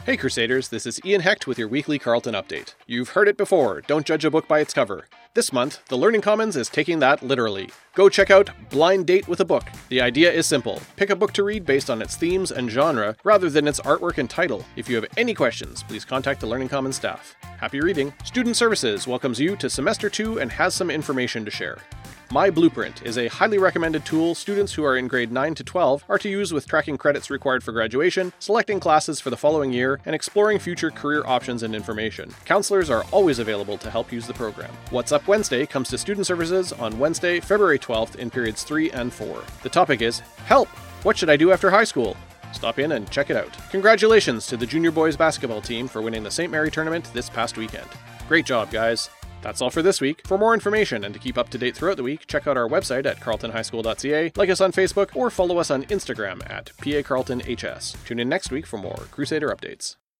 Hey Crusaders, this is Ian Hecht with your weekly Carleton update. You've heard it before, don't judge a book by its cover. This month, the Learning Commons is taking that literally. Go check out Blind Date with a Book. The idea is simple. Pick a book to read based on its themes and genre, rather than its artwork and title. If you have any questions, please contact the Learning Commons staff. Happy reading! Student Services welcomes you to Semester 2 and has some information to share. My Blueprint is a highly recommended tool students who are in grade 9 to 12 are to use with tracking credits required for graduation, selecting classes for the following year, and exploring future career options and information. Counselors are always available to help use the program. What's Up Wednesday comes to Student Services on Wednesday, February 12th in periods 3 and 4. The topic is, Help! What should I do after high school? Stop in and check it out. Congratulations to the junior boys basketball team for winning the St. Mary tournament this past weekend. Great job, guys! That's all for this week. For more information and to keep up to date throughout the week, check out our website at carletonhighschool.ca, like us on Facebook, or follow us on Instagram at PACarletonHS. Tune in next week for more Crusader updates.